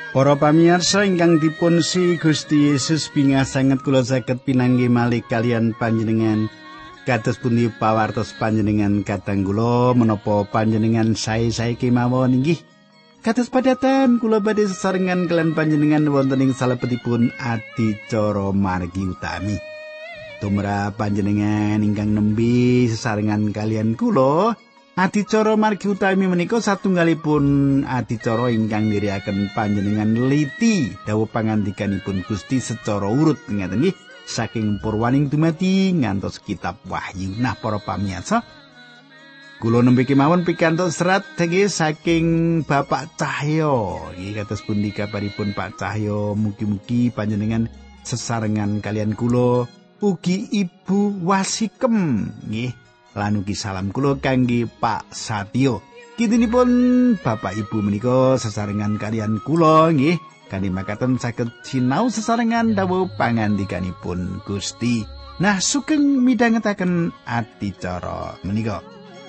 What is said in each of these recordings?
Para pamirsa ingkang dipunsi Gusti Yesus bingah sanget kula saged pinanggih malih kalian panjenengan. Kados pundi pawartos panjenengan katang kula menapa panjenengan sae-sae kemawon inggih. Kados padatan kula badhe sesarengan kalian panjenengan wonten ing salebetipun adicara margi utami. Tumrap panjenengan ingkang nembe sesarengan kalian kula, adicara margi utami menika satunggalipun adicara ingkang nirikaken panjenengan liti dawuh pangandikanipun Gusti secara urut ngeten nggih saking purwaning dumadi ngantos kitab Wahyu. Nah, para pamirsa, kula nembe kemawon pikantuk serat saking Bapak Cahyo. Nggih kados pundi kabaripun Pak Cahyo? Mugi-mugi panjenengan sesarengan kalian kula, ugi Ibu Wasikem nggih. Lan ugi salam kula kangge Pak Satyo. Kintenipun Bapak Ibu menika sesarengan kalian kula nggih. Kanthi makaten saged sinau sesarengan dawuh pangandikanipun Gusti. Nah, sugeng midhangetaken adicara menika.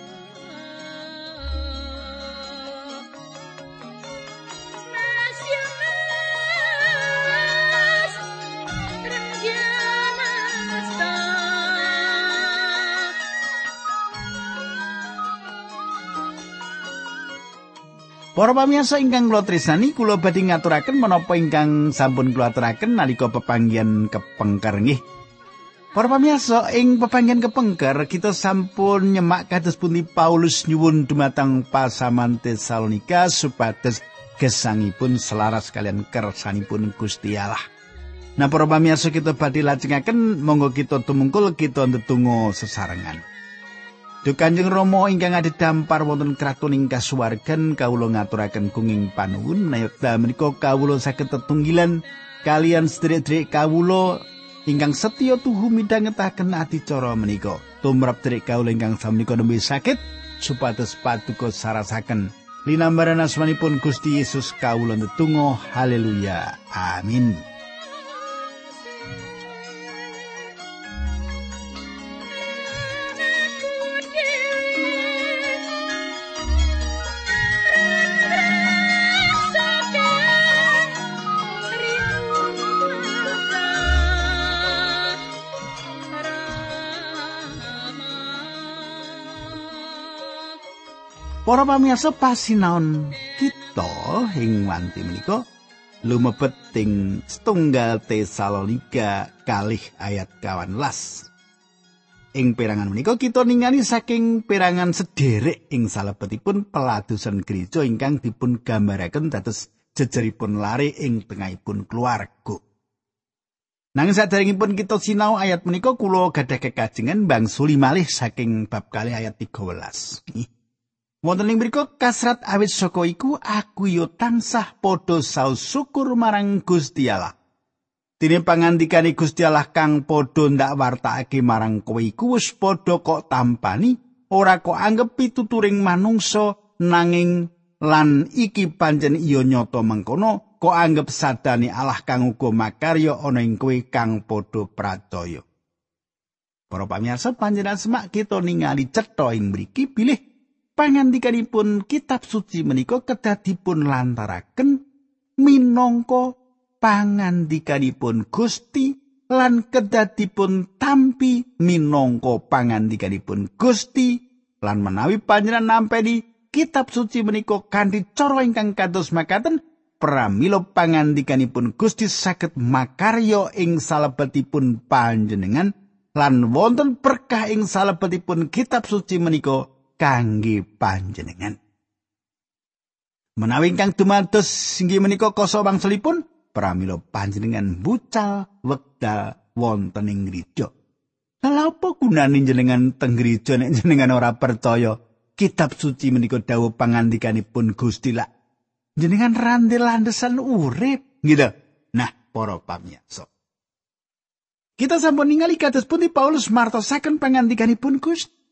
Para pamirsa ingkang kula tresnani, kula badhe ngaturaken menapa ingkang sampun kula aturaken nalika pepanggihan kepengker nggih. Para pamirsa, ing pepanggihan kepengker kita sampun nyemak kados pundi Paulus nyuwun dumateng pasaman Tesalonika supados gesangipun selaras kalian kersanipun Gusti Allah. Nah, para pamirsa kita badhe lajengaken monggo kita tumungkul kita ndedonga sesarengan. Duh Kanjeng Rama ingkang adhedhampar wonten kraton ing kasuwargan, kawula ngaturaken kenging panuwun menawi menika kawula saged tetunggilan kalian sedherek-sedherek kawula ingkang setya tuhu midhangetaken adicara menika. Tumrap sedherek kawula ingkang samenika nembe saged supados paduka sarasaken linambaran asmanipun Gusti Yesus kawula ndedonga. Haleluya. Amin. Para pamirsa, pasinaon kita ing wanci menika lumebet ing setunggal Tesalonika kalih ayat 18. Ing perangan menika kita ningali saking perangan sederek ing salebetipun peladosan gereja ingkang dipun gambaraken dados jejeripun lare ing tengahipun keluarga. Nanging saderengipun kita sinau ayat menika kula gadah kekajengan bangsuli malih saking bab kalih ayat 13. Wonten ing mriku kasrat awit saka iku aku yo tansah padha saos syukur marang Gusti Allah. Dene pangandikane Gusti Allah kang padha ndak wartakake marang kowe iku wis padha kok tampani, ora kok anggep pituturing manungsa, nanging lan iki pancen iya nyata mengkono, kok anggep sadane Allah kang uga makarya ana ing kowe kang padha pracaya. Para pamirsa, panjenengan semak kita ningali cetha ing mriki bilih pangandikanipun kitab suci menika kedah dipun lantaraken minangka pangandikanipun Gusti lan kedah dipun tampi minangka pangandikanipun Gusti lan menawi panjenengan nampeni kitab suci menika kanthi cara ingkang kados makaten, pramila pangandikanipun Gusti saged makarya ing salebetipun panjenengan lan wonten berkah ing salebetipun kitab suci menika kangge panjenengan. Menawi ingkang dumados inggih menika kasa wangsulipun, pramila panjenengan bucal wekdal wonten ing gereja. Lha apa gunane jenengan teng gereja nek jenengan ora percaya kitab suci menika dawuh pangandikanipun Gusti lah. Jenengan randel landesan urip, gitu. Nah, para pamirsa, kita sampun ningali kados pundi Paulus martosaken pangandikanipun Gusti.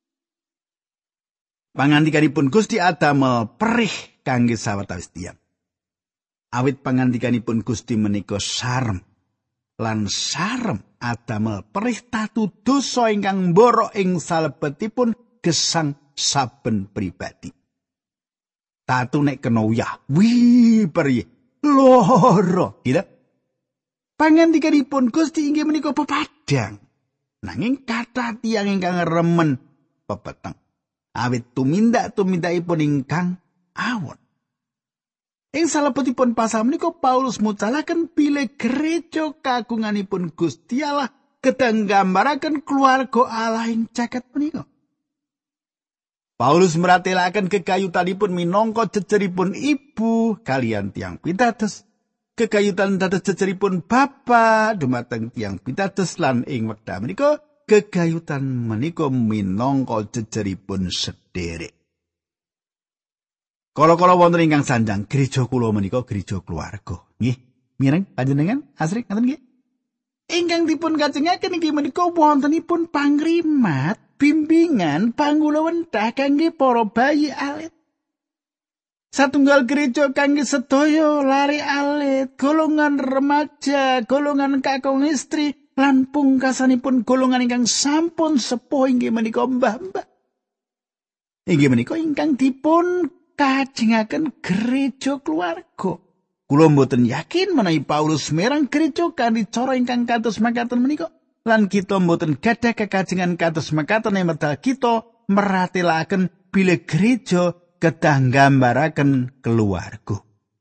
Pangandikanipun Gusti adamel perih kangge sawetawis tiyang. Awit pangandikanipun Gusti menika sarem lan sarem adamel perih tatu dosa ingkang mbara ing salebetipun gesang saben pribadi. Tatu nek kena uyah, wih perih loro, gitu. Pangandikanipun Gusti inggih menika pepadang. Nanging kathah tiyang ingkang remen pepeteng. Awit tumindak-tumindakipun ingkang awon. Ing salebetipun pasal menika Paulus mucalaken bilih gereja kagunganipun Gusti Allah kedang nggambaraken keluarga Allah ing caket menika. Paulus meratelaken kekayutanipun minangka jejeripun ibu kalian tiyang pitados. Kekayutan dados jejeripun bapa dumateng tiyang pitados lan ing wekdal menika kekayutan menika minangka jejeripun sederek. Kala-kala wonten ingkang sanjang gereja kula menika gereja keluarga. Nggih, mireng panjenengan asring ngoten nggih. Ingkang dipun kajengaken inggih menika wontenipun pangrimat, bimbingan, pangulawentah kangge para bayi alit. Satunggal gereja kangge sedaya lare alit, golongan remaja, golongan kakung istri, lan pungkasanipun golongan ingkang sampun sepuh inggih menika mbah-mbah. Inggih menika ingkang dipun kajengaken gereja keluarga. Kula mboten yakin menawi Paulus merang gereja kanthi cara ingkang kados makaten menika. Lan kita mboten gadah kekajengan kados makaten ing medal kita meratelaken bilih gereja kedah nggambaraken keluarga.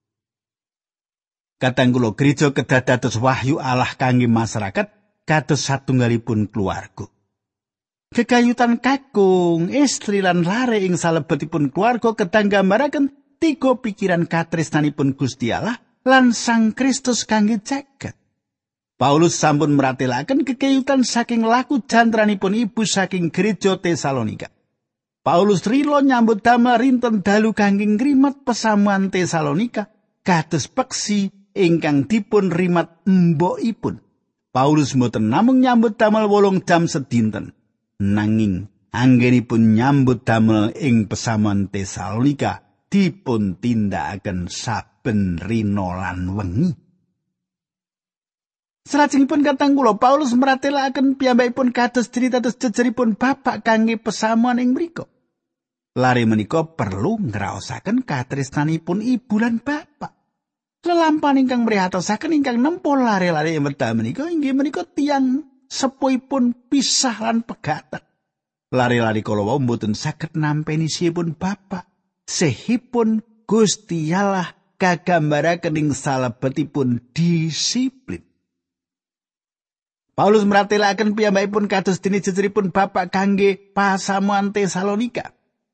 Kadang kula gereja kedah dados wahyu Allah kangge masyarakat kados satunggalipun keluarga. Kekayutan kakung, istri lan lare ing salebetipun keluarga kedah nggambaraken tiga pikiran katresnanipun Gusti Allah lan Sang Kristus kangge jagat. Paulus sampun meratelaken kekayutan saking laku jantranipun ibu saking gereja Tesalonika. Paulus rilo nyambut damel rinten dalu kangge ngrimet pesamuan Tesalonika kados peksi ingkang dipun rimat mbokipun. Paulus mboten namung nyambut damel 8 jam sedinten, nanging anggenipun nyambut damel ing pesamuan Tesalonika dipun tindakaken saben rina lan wengi. Salajengipun katang kula Paulus meratelaken piyambakipun kados critados jejeripun bapak kangge pesamuan ing mriku. Lare menika perlu ngraosaken katresnanipun ibu lan bapak. Lelampahan ingkang mrihatosaken ingkang nempuh lare-lare wekdal menika inggih menika tiyang sepuhipun pisah lan pegatan. Lare-lare kala wau mboten saged nampeni sihipun bapak. Sehipun Gusti Allah kagambaraken ing salebetipun disiplin. Paulus meratelaken piyambakipun kados dene jejeripun bapak kangge pasamuan Tesalonika.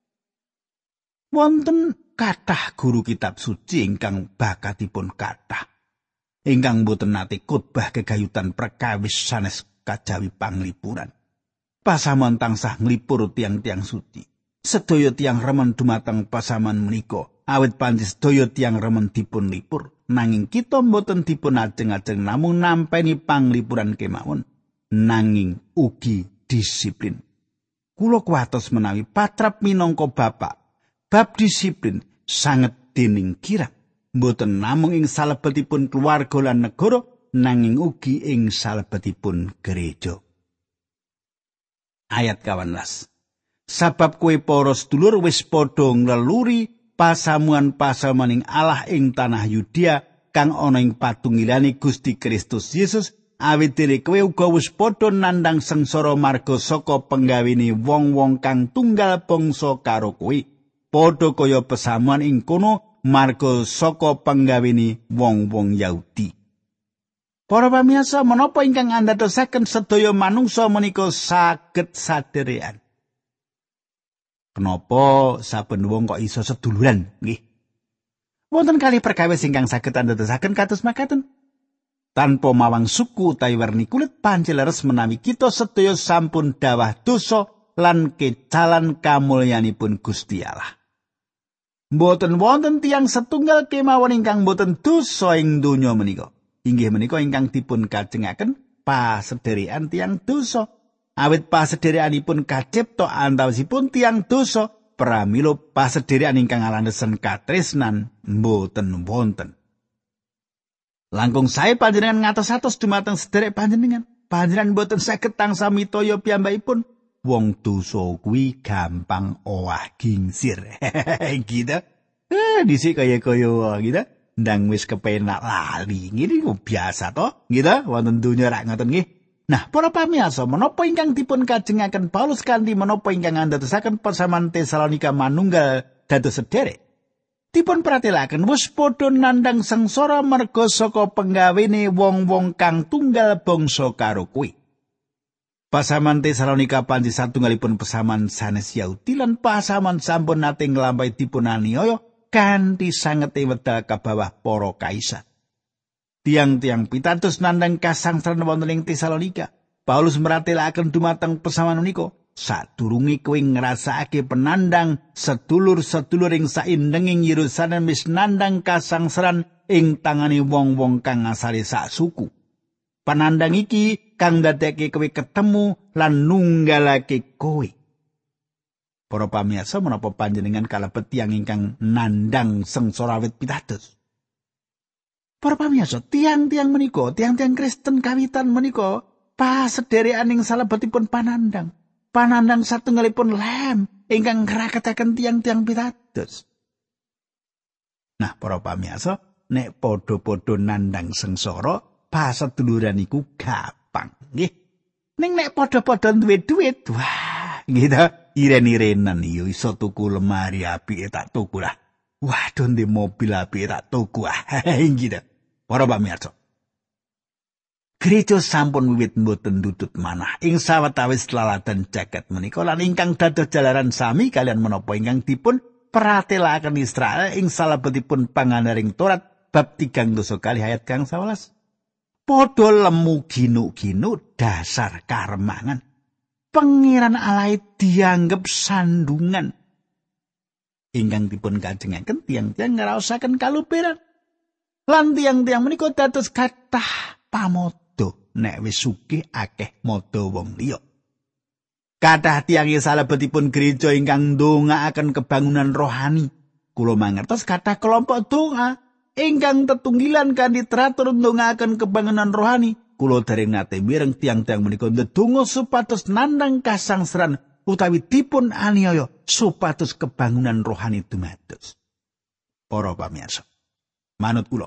Wonten kathah guru kitab suci ingkang bakatipun kathah. Ingkang boten nate khotbah kegayutan perkawis sanes kajawi panglipuran. Pasamuan tansah nglipur tiang-tiang suci. Sedaya tiang remen dumateng pasamuan menika. Awit panci sedaya tiang remen dipun lipur. Nanging kita boten dipun ajeng-ajeng namung nampeni panglipuran kemawon. Nanging ugi disiplin. Kula kuwatos menawi patrap minangka bapak. Bab disiplin sanget dening kirang. Mboten namung ing salebetipun keluarga lan negara, nanging ugi ing salebetipun gereja. Ayat 18. Sabab kowe para sedulur wis padha ngleluri pasamuan-pasamuan ing Allah ing tanah Yudea kang ana ing patungilane Gusti Kristus Yesus, awit dene kowe uga wis padha nandhang sengsara marga saka penggawene wong-wong kang tunggal bangsa karo kowe. Padha kaya pesamuan ing kono marga saka penggawene wong-wong Yahudi. Para pamirsa, menapa ingkang andadosaken sedaya manungsa menika saged sadherekan? Kenapa saben wong kok iso seduluran? Nggih. Wonten kalih perkawis ingkang saged andadosaken kados makaten. Tanpa mawang suku utawi werni kulit panjleres menawi kita sedaya sampun dawah dosa lan kecalan kamulyanipun Gusti Allah. Mboten wonten tiyang setunggal kemawon ingkang mboten dosa ing donya menika. Inggih menika ingkang dipun kajengaken pasederekan tiyang dosa. Awit pasederekanipun kacipta antawisipun tiyang dosa, pramila pasederekan ingkang alandhesen katresnan mboten wonten. Langkung sae panjenengan ngatos-atos dumateng sederek panjenengan. Panjenengan mboten saged tansah mitaya piyambakipun. Wong dosa kuwi gampang owah gingsir. Gitu. Dhisik kaya-kaya gitu. ndang wis kepenak lali. Ngene biasa to, gitu. Wonten donya rak ngoten nggih. Nah, para pamirsa, menapa ingkang dipun kajengaken Paulus kanthi menapa ingkang andadosaken pasaman Tesalonika manunggal dados sederek? Dipun pratelaken wis padha nandhang sengsara merga saka penggawene wong-wong kang tunggal bangsa karo kuwi. Pasaman Tesalonika panji satunggalipun pasaman sanes Yahudi lan pasaman sampun nate nglampahi dipun aniaya kanthi sangete wedal ka bawah para kaisar. Tiang-tiang pitados nandhang kasangsaran wonten ing Tesalonika. Paulus meratelaken dumateng pasaman menika, sadurunge kowe ngrasakake penandang sedulur-sedulur ing saindenging Yerusalem wis nandhang kasangsaran ing tangane wong-wong kang asale sak suku. Panandang iki kang dadekake kowe ketemu lan nunggalake kowe. Para pamirsa, menapa panjenengan kalebet tiyang ingkang nandhang sengsara wit pitados? Para pamirsa, tiang-tiang menika, tiang-tiang Kristen kawitan menika pasederekan ing salebetipun panandang. Panandang satunggalipun lem ingkang ngraketaken tiang-tiang pitados. Nah, para pamirsa, nek padha-padha nandhang sengsara, paseduluran iku gampang, nggih. Ning nek padha-padha duwe dhuwit, wah, gitu, iren-irenan yo iso tuku lemari apike tak tuku lah. Waduh, ndek mobil apike tak tuku gitu. Para pamirsa, gereja sampun wiwit mboten ndutut manah ing sawetawis laladan jagat menika lan ingkang dados jalaran sami kalian menapa ingkang dipun pratelaken Israel ing salebetipun pangandaring Torat bab 3 ayat 11. Padha lemu ginu-ginu dasar karemangan. Pangeran Allah dianggep sandungan. Ingkang dipun kajengaken tiang-tiang ngraosaken kaluberan. Lan tiang-tiang menika dados kathah pamodo nek wis sugih akeh modo wong liya. Kathah tiyang salebetipun gereja ingkang ndongaaken kebangunan rohani. Kula mangertos kathah kelompok donga ingkang tetunggilan kanthi teratur ndongaaken kebangunan rohani. Kula dereng nate mireng tiang-tiang menika ndedonga supados nandhang kasangsaran utawi dipun aniaya supados kebangunan rohani dumados. Para pamirsa, manut kula.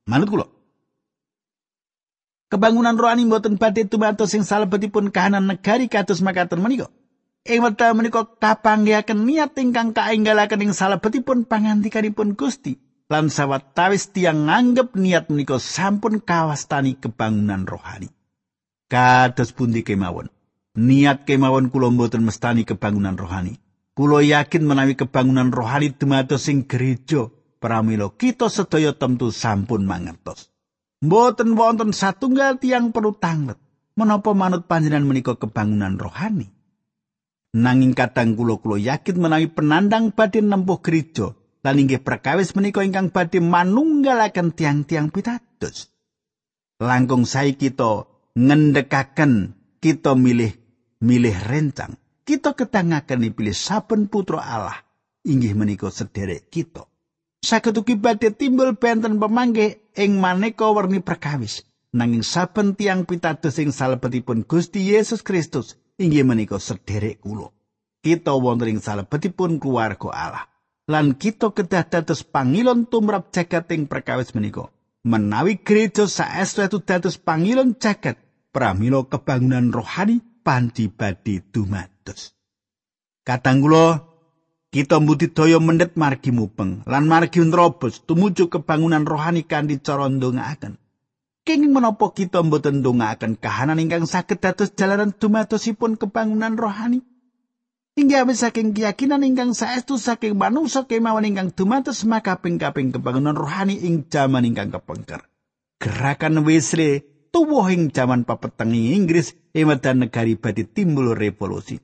Kebangunan rohani mboten badhe dumados sing salebetipun kahanan negari kados makaten menika. Ing wekdal menika kapanggihaken niat ingkang kaenggalaken ing salebetipun pangandikanipun Gusti. Lan sawetawis tiyang nganggep niat menika sampun kawastani kebangunan rohani. Kados pundi kemawon, niat kemawon kula mboten mestani kebangunan rohani. Kula yakin menawi kebangunan rohani dumados ing gereja, pramila kita sedaya temtu sampun mangertos. Mboten wonten satunggal tiyang perlu tanglet menapa manut panjenengan menika kebangunan rohani. Nanging kadang kula yakin menawi penandang badhe nempuh gereja lan inggih perkawis menika ingkang badhe manunggalaken tiang-tiang pitados. Langkung sae kita ngendhekaken kita milih rencang. Kita ketangaken pilih saben putra Allah inggih menika sederek kita. Saged ugi badhe timbul benten pamanggih ing maneka werni perkawis. Nanging saben tiang pitados ing salebetipun Gusti Yesus Kristus inggih menika sederek kula. Kita wonten ing salebetipun keluarga Allah. Lan kita kedah dados pangilon tumrap jagat ing perkawis menika. Menawi gereja saestu dados pangilon jagat, pramila kebangunan rohani panci badhe dumados. Kadang kula kita mbudidaya mendhet margi mupeng lan margi nrobos tumuju kebangunan rohani kanthi cara ndongaaken. Kenging menapa kita mboten ndongaaken kahanan ingkang saged dados jalaran dumadosipun kebangunan rohani? Inggih awit saking keyakinan ingkang saestu saking manungsa kemawon ingkang dumados makaping-kaping kebangunan rohani ing jaman ingkang kepengker. Gerakan Wesley tuwuh ing jaman papetengi Inggris ing medan negari badhe timbul revolusi.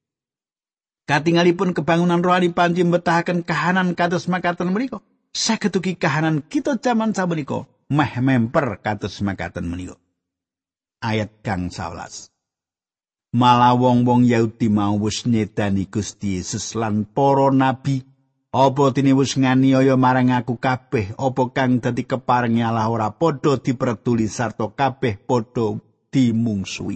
Katingalipun kebangunan rohani panci mbetahaken kahanan kados makaten menika. Saged ugi kahanan kita jaman sapunika meh memper kados makaten menika. Ayat kang 11. Malah wong-wong Yahudi mau wis nyedani Gusti Yesus lan para nabi. Apa dene wis nganiaya marang aku kabeh, apa kang dadi keparengi Allah ora padha dipreduli sarta kabeh padha dimungsuhi.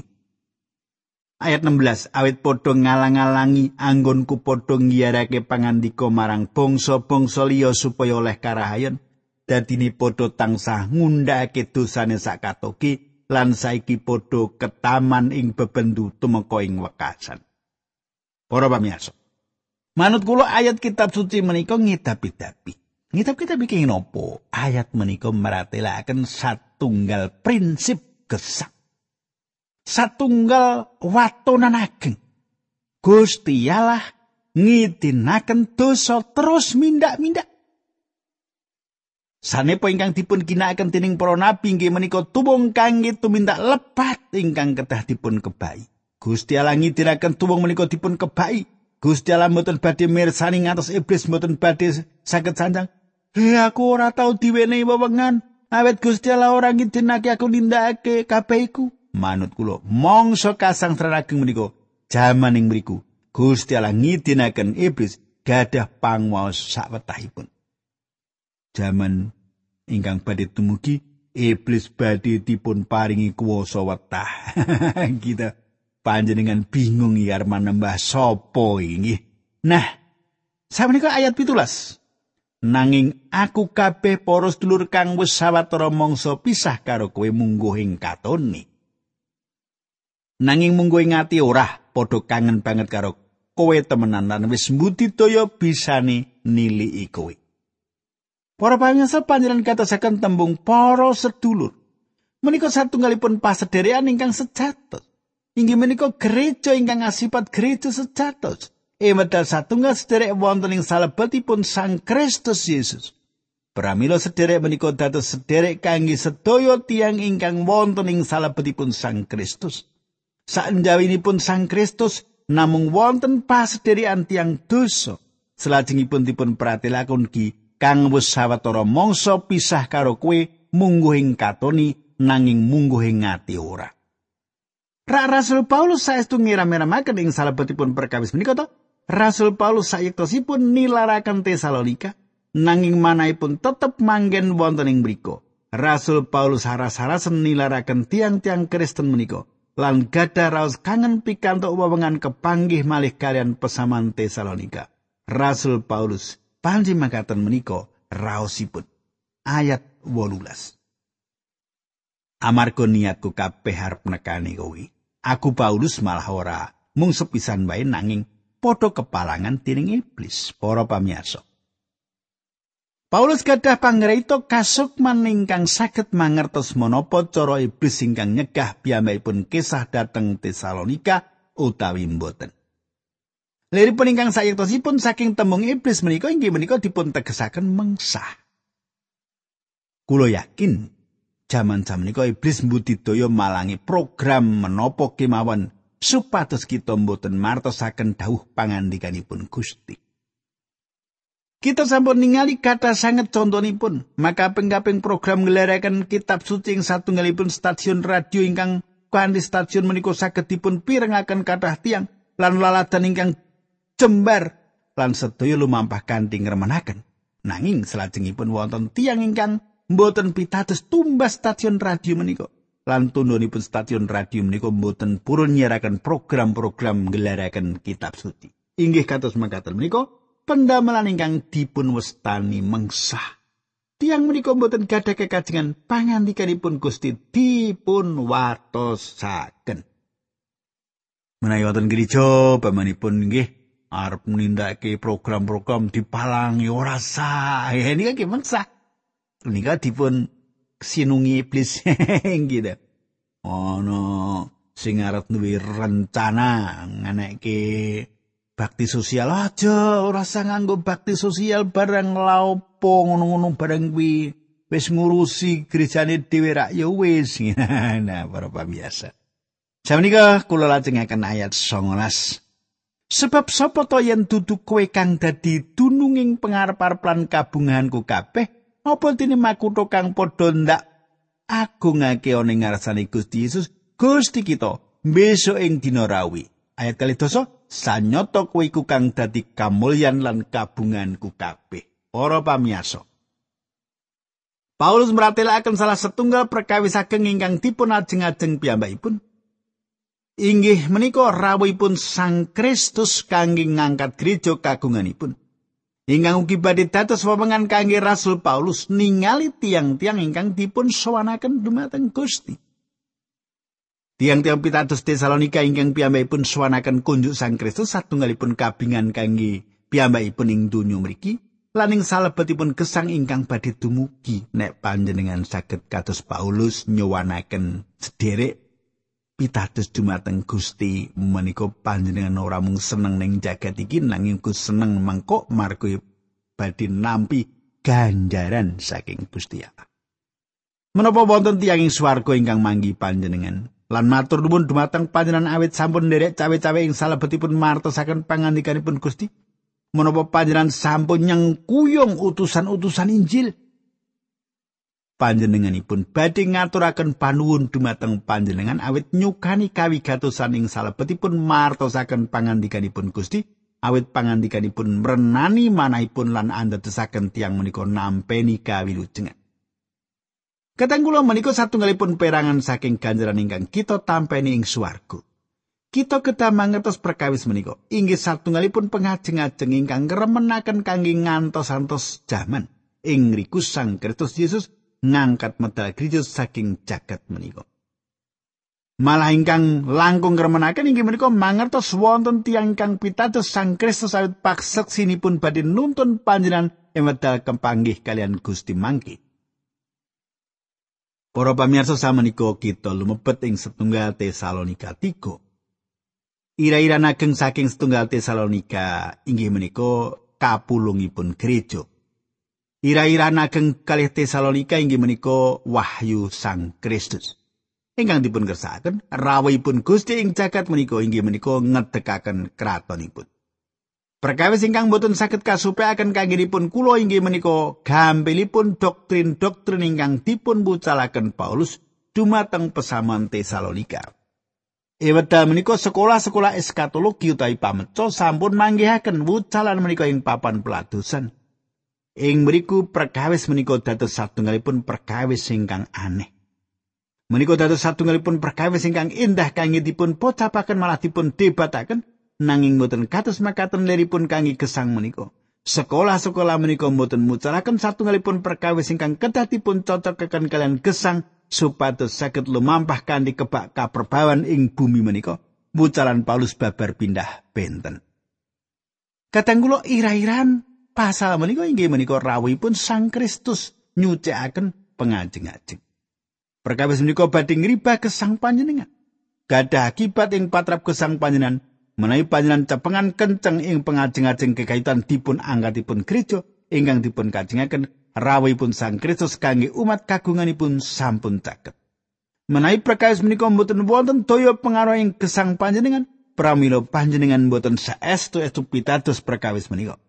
Ayat 16, awit padha ngalang-alangi anggonku padha ngiyarake pangandika marang bangsa-bangsa liya supaya oleh karahayan. dadine padha tansah ngundhakake dosane sakatoke lan saiki padha ketaman ing bebendu tumeka ing wekasan. Para pamirsa, manut kula ayat kitab suci menika ngidapi-dapi. Ngidapi-dapi kenging napa? Ayat menika maratelaken satunggal prinsip gesang. Satunggal watonan ageng. Gusti Allah ngidinaken dosa terus mindak-mindak. Sanepa ingkang dipun ginakaken dening para nabi inggih menika tubung kangge tumindak lepat ingkang kedah dipun kebai. Gusti Allah ngidinaken tubung menika dipun kebai. Gusti Allah mboten badhe mirsani ngantos iblis mboten badhe saged sanjang. Aku ora tau diwenehi wewengan, awet Gusti Allah ora ngidinake aku nindakake kabeh iku. Manut kula, mangsa kasangsaran ageng menika jaman ing mriku Gusti Allah ngidinaken iblis gadah pangwaos sawetahipun. Jaman ingkang badhe tumugi iblis badhe dipun paringi kuwasa wetah. Kita panjenengan bingung ya arep nembah sapa iki. Nah, sapunika ayat 17. Nanging aku kabeh para sedulur kang wis sawetara mangsa pisah karo kowe mungguh ing katone. Nanging mungguh ing ati ora padha kangen banget karo kowe temenan lan wis mbudidaya bisane niliki kowe. Para pamirsa panjenengan katosaken tembung para sedulur. Menika satunggalipun pasederekan ingkang sejatos. Inggih menika gereja ingkang asipat gereja sejatos. Medal satunggal sederek wonten ing salebetipun Sang Kristus Yesus. Pramila sederek menika dados sederek kangge sedaya tiyang ingkang wonten ing salebetipun Sang Kristus. Saenjawinipun Sang Kristus namung wonten pasederekan tiyang dosa. Salajengipun dipun pratelaken ki kang wis sawetara mangsa pisah karo kowe mungguh ing katoni nanging mungguh ing ati ora. Rasul Paulus saestu ngira-miramaken ing salebetipun perkawis menika to. Rasul Paulus sayektosipun nilaraken Tesalonika nanging manahipun tetep manggen wonten ing mriku. Rasul Paulus haras-harasen nilaraken tiang-tiang Kristen menika lan gadah raos kangen pikantuk wewengan kepanggih malih kalian pesaman Tesalonika. Rasul Paulus panji makaten menika raosipun ayat 18. Amarga niatku kabeh arep nekani kowe, aku Paulus malah ora mung sepisan wae nanging padha kepalangan dening iblis. Para pamirsa, Paulus gadah pangrita kasukman ingkang saged mangertos menapa cara iblis ingkang nyegah piyambakipun kesah dhateng Tesalonika utawi mboten. Liripun ingkang sayektosipun saking tembung iblis menika inggih menika dipun tegesaken mengsah. Kula yakin jaman-jaman menika iblis mbudidaya malangi program menapa kemawon supados kita mboten martosaken dawuh pangandikanipun Gusti. Kita sampun ningali kata sanget contonipun, maka kaping-kaping program ngelaraken kitab suci ing satunggalipun stasiun radio ingkang kanthi stasiun menika saged dipun pirengaken kathah tiyang lan laladan ingkang jembar lan sedaya lumampah kanthi ngremenaken. Nanging salajengipun wonten tiyang ingkang mboten pitados tumbas stasiun radio menika. Lan tundhonipun stasiun radio menika mboten purun nyiaraken program-program ngelaraken kitab suci. Inggih kados mangkaten menika pendamelan ingkang dipun wastani mengsah. Tiyang menika mboten gadah kekajengan pangandikanipun Gusti dipun watosaken. Menawi wonten gereja pamanipun nggih arep nindakake program-program dipalangi ora sah. Nika nggih mengsah. Nika dipun sinungi iblis gitu. Ono sing arep duwe rencana nganeke bakti sosial aja, ora usah nganggo bakti sosial barang laopo ngono-ngono barang kuwi wis ngurusi gerejane dhewe rak ya wis. Nah, para pamirsa. Samenika kula lajengaken ayat 19. Sebab sapa to yen dudu kowe kang dadi dununging pangarep-arep lan kabunganku kabeh, apa dene makutha kang padha ndak agungake ana ing ngarsane Gusti Yesus, Gusti kita, besok ing dina rawi. Ayat 20, sanyata kowe iku kang dadi kamulyan lan kabunganku kabeh. Para pamirsa, Paulus mratelaken salah setunggal perkawis ageng ingkang dipun ajeng-ajeng piyambakipun. Inggih menika rawuhipun Sang Kristus kangge ngangkat gereja kagunganipun. Ingkang ugi badhe dados wewengan kangge Rasul Paulus ningali tiang-tiang ingkang dipun sowanaken dumateng Gusti. Tiang-tiang pitados Tesalonika ingkang piyambakipun sowanaken kunjuk Sang Kristus satunggalipun kabingan kangge piyambakipun ing donya mriki lan ing salebetipun gesang ingkang badhe dumugi nek panjenengan saged kados Paulus nyowanaken sederek pitados dumateng Gusti menika panjenengan ora mung seneng ning jagat iki nanging uga seneng mangko marga badhe nampi ganjaran saking Gusti Allah. Menapa wonten tiyang ing swarga ingkang manggi panjenengan lan matur nuwun dumateng panjenengan awit sampun nderek cawe-cawe ing salebetipun martosaken pangandikanipun Gusti. Menapa panjenengan sampun nyengkuyung utusan-utusan Injil. Panjenenganipun badhe ngaturaken panuwun dumateng panjenengan awit nyukani kawigatosan ing salebetipun martosaken pangandikanipun Gusti, awit pangandikanipun mrenani manahipun lan andadosaken tiyang menika nampeni kawilujengan. Kateng kula menika satunggalipun perangan saking ganjaran ingkang kita tampeni ing swarga. Kita kedah mangertos perkawis menika inggih satunggalipun pengajeng-ajeng ingkang ngremenaken kangge ngantos-antos jaman. Ing ngriku Sang Kristus Yesus ngangkat medal Kristus saking jagat menika. Malah ingkang langkung ngremenaken inggih menika mangertos wonten tiyang ingkang pitados Sang Kristus awit paseksinipun badhe nuntun panjenengan ing medal kepanggih kalian Gusti mangke. Para pamirsa samenika kita lumebet ing setunggal Tesalonika 3. Ira-iran ageng saking setunggal Tesalonika inggih menika kapulungipun gereja. Ira-iran ageng kalih Tesalonika inggih menika wahyu Sang Kristus. Ingkang dipun kersakaken rawuhipun Gusti ing jagat menika inggih menika ngedekaken kratonipun. Perkawis ingkang boten saged kasupekaken kanggenipun kula inggih menika gampilipun doktrin-doktrin ingkang dipun wucalaken Paulus dumateng pesamuan Tesalonika. Wedal menika sekolah-sekolah eskatologi utawi pameco sampun manggihaken wucalan menika ing papan peladosan. Ing mriku perkawis menika dados satunggalipun perkawis ingkang aneh. Menika dados satunggalipun perkawis ingkang indah kangge dipun pocapaken malah dipun debataken nanging boten kados makaten liripun kangge gesang menika. Sekolah-sekolah menika boten mucalaken satunggalipun perkawis ingkang kedah dipun cocokaken kalian gesang supados saged lumampah kanthi kebak kaperbawan ing bumi menika. Wucalan Paulus babar pindah benten. Kadang kula ira-iran pasal menika inggih menika rawuhipun Sang Kristus nyucikaken pengajeng-ajeng. Perkawis menika badhe ngribah gesang panjenengan. Gadah akibat ing patrap gesang panjenengan menawi panjenengan cepengan kenceng ing pengajeng-ajeng kekaitan dipun angkatipun gereja ingkang dipun kajengaken rawuhipun Sang Kristus kangge umat kagunganipun sampun caket. Menawi perkawis menika mboten wonten daya pengaruh ing gesang panjenengan, pramila panjenengan mboten saestu-estu pitados perkawis menika.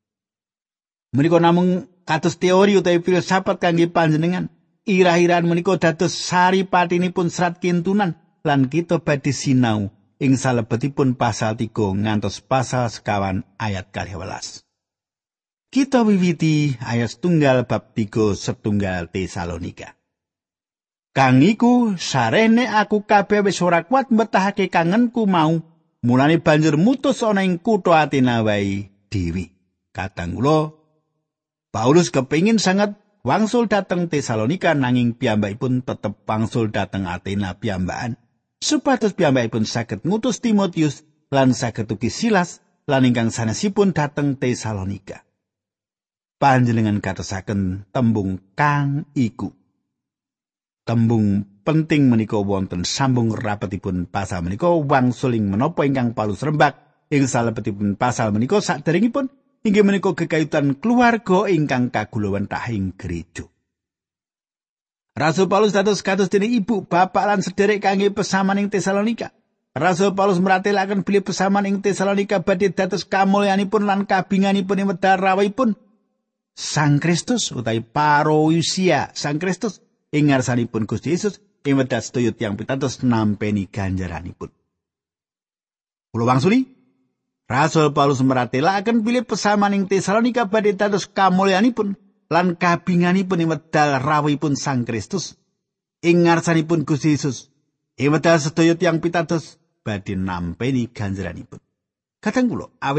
Menika namung kados teori utawi filsafat kangge panjenengan. Irah-irahan menika dados saripatinipun serat kintunan lan kita badhe sinau ing salebetipun pasal 3 ngantos pasal 50 ayat 12. Kita wiwiti ayat 1 bab 3 setunggal Tesalonika. Kang iku sarene aku kabeh wis ora kuat mbetahake kangenku mau, mulane banjur mutus ana ing kutha Athena wae dhewe. Kadang kula Paulus kepingin sangat wangsul dateng Tesalonika nanging piyambakipun tetep wangsul dateng Athena piyambakan supados piyambakipun saged ngutus Timotius lan saged ugi Silas lan ingkang sanesipun dateng Tesalonika. Panjenengan katosaken tembung kang iku. Tembung penting menika wonten sambung rapetipun pasal menika wangsuling menapa ingkang Paulus rembak ing salebetipun pasal menika saderengipun inggih menika gegayutan keluarga ingkang kagulawentah ing gereja. Rasul Paulus dados kados dene ibu, bapak lan sederek kangge pesaman ing Tesalonika. Rasul Paulus meratelaken bilih pesaman ing Tesalonika badhe dados kamulyanipun lan kabinganipun ing wedal rawuhipun Sang Kristus utawi parousia Sang Kristus ing ngarsanipun Gusti Yesus ing wedal sedaya tiyang pitados nampeni ganjaranipun. Kula wangsuli Rasul Paulus meratelaken bilih pesaman ing Tesalonika badhe dados kamulyanipun lan kabinganipun ing wedal rawuhipun Sang Kristus ing ngarsanipun Gusti Yesus ing wedal sedaya tiyang pitados badhe nampeni ganjaranipun. Kadang kula awit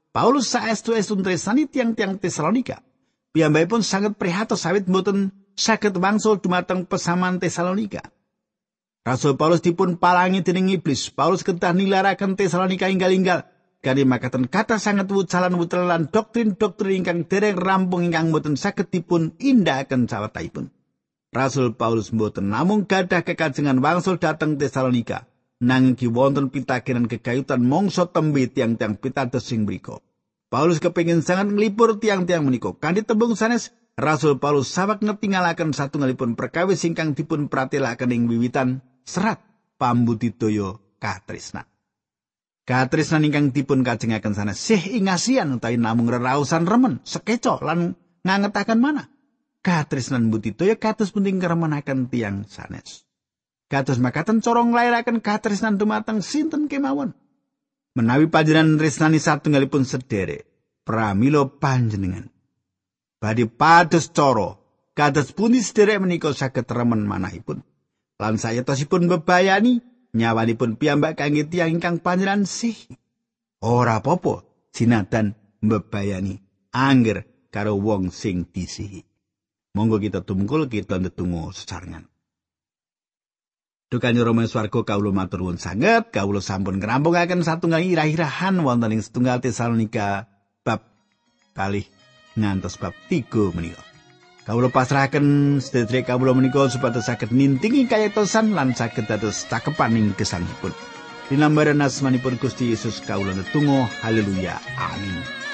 Paulus saestu-estu tresnani tiang-tiang Tesalonika. Piyambakipun sanget prihatos sawit mboten saged wangsul dumateng pesaman Tesalonika. Rasul Paulus dipun palangi dening iblis. Paulus kedah nilaraken Tesalonika inggal-inggal kanthi makaten kathah sanget wucalan-wucalan lan doktrin-doktrin ingkang dereng rampung ingkang mboten saged dipun indakaken sawetahipun. Rasul Paulus mboten namung gadah kekajengan wangsul dhateng Tesalonika, nanging ki wonten pitakenan kegayutan mangsa tembe tiang-tiang pitados sing mriku. Paulus kepengin sangat nglipur tiang-tiang menika. Kanthi tembung sanes, Rasul Paulus saweg ngetingalaken satunggalipun perkawis ingkang dipun pratelaken ing wiwitan serat pambudidaya katresnan. Katresnan ingkang dipun kajengaken sanes sih ing asian utawi namung reraosan remen, sekeca lan ngangetaken manah. Katresnan budidaya kados penting karemenaken tiang sanes. Kados makaten cara nglairaken katresnan dumateng sinten kemawon. Menawi panjenengan tresnani satunggalipun sederek, pramila panjenengan badhe pados cara kados pundi sederek menika saged remen manahipun. Lan sayatosipun bebayani nyawanipun piyambak kangge tiyang ingkang panjenengan sih. Ora apa-apa sinadan bebayani angger karo wong sing disihi. Monggo kita tumungkul kita ndedonga sesarengan. Dukanyo Rama swarga kawula matur nuwun sanget, kawula sampun ngrampungaken satunggal irah-irahan wonten ing setunggal Tesalonika bab 2 ngantos bab 3 menika. Kawula pasrahaken sedherek kawula menika supados saged nintingi kayatosan lan saged dados cakepan ing gesangipun. Dinambaran asmanipun Gusti Yesus kawula ndedonga haleluya amin.